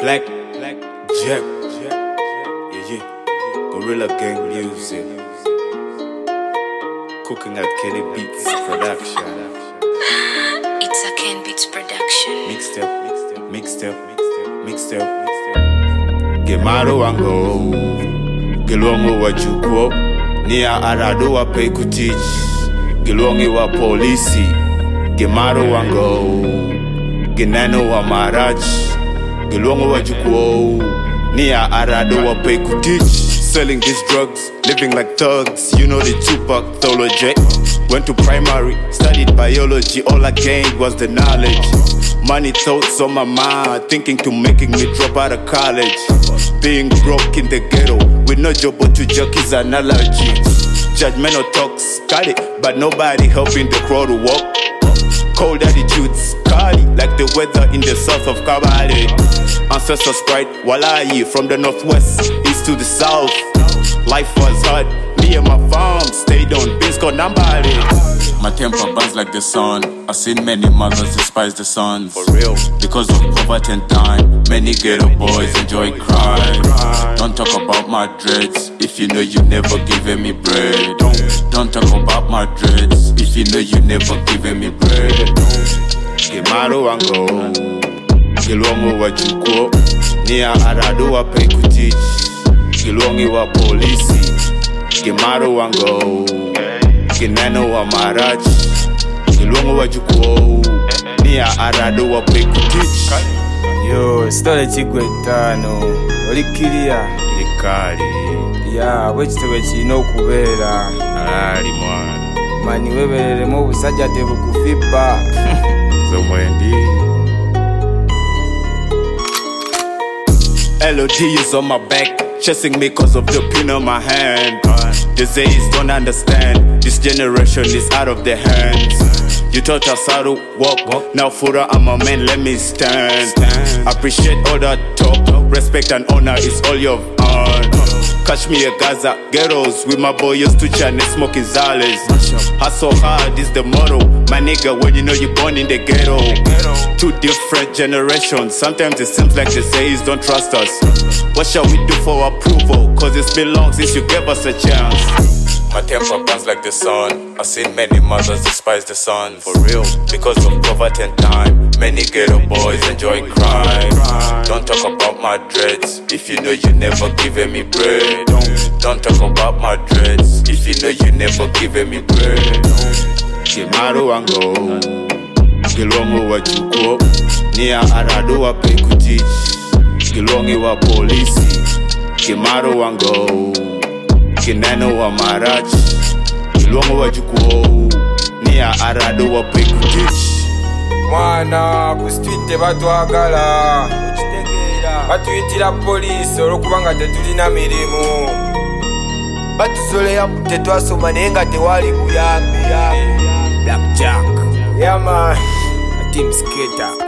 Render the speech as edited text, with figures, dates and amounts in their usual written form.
Black Jack, yeah, Gorilla Gang music, cooking at Kenny Beats production. It's a Ken Beats production. Mixtape. Gemaro wango, gelongo wa juko, nia arado wa pay kutich, gelongi wa polisi. Gemaro wango, genano wa maraj, gelongo wa juko, nia arado wa pay kutich. Selling these drugs, living like thugs. You know the Tupac theology. Went to primary, studied biology. All I gained was the knowledge. Money thoughts on my mind, thinking to making me drop out of college. Being broke in the ghetto, with no job but to jerk is an allergy. Judgmental talks, got it, but nobody helping the crowd to walk. Cold attitudes, Kali, like the weather in the south of Kabale. Ancestors pride, Walayi, from the northwest, east to the south. Life was hard, me and my farm stayed on Bisco Nambale. My temper burns like the sun. I've seen many mothers despise the sons. For real. Because of poverty and time, many ghetto boys enjoy crime. Don't talk about my dreads if you know you never given me bread. Don't talk about my dreads if you know you never given me bread. Gemaro wango, gelongo wa juko, nia arado wa pay kutich, gelongi wa polisi. Gemaro wango, genano wa maraj, gelongo wa juko, nia arado wa pay kutich. Yo, stole chigwetano, olikiria Likari, ya wechitebe chino kubera alali mwana mani webereremo obusajja tebukufiba zomwendi. LOD is on my back, chasing me cause of the pin on my hand. The Zays don't understand, this generation is out of their hands. You taught us how to walk, now Fura, I'm a man, let me stand. Appreciate all that talk, respect and honor is all you've earned. Catch me at Gaza, ghettos with my boy used to chant and smoking Zales. Hustle hard is the motto, my nigga, when you know you're born in the ghetto. Two different generations, sometimes it seems like the Zays don't trust us. What shall we do for approval? Cause it's been long since you gave us a chance. My temper burns like the sun. I've seen many mothers despise the sons. For real. Because of poverty and time, many ghetto boys enjoy crime. Don't talk about my dreads if you know you never given me bread. Don't talk about my dreads if you know you never given me bread. Gemaro wango, gelongo wa juko, nia arado wa pay kutich, gelongi wa polisi. Gemaro wango, genano wa maraj, gelongo wa juko, nia arado wa pay kutich. mwana ku street tebatwagala batuyitira poliisi olwokubanga tetulina mirimu batusolera tetwasoma naye nga tewali buyambi. Black Jack, yeah man, team skater.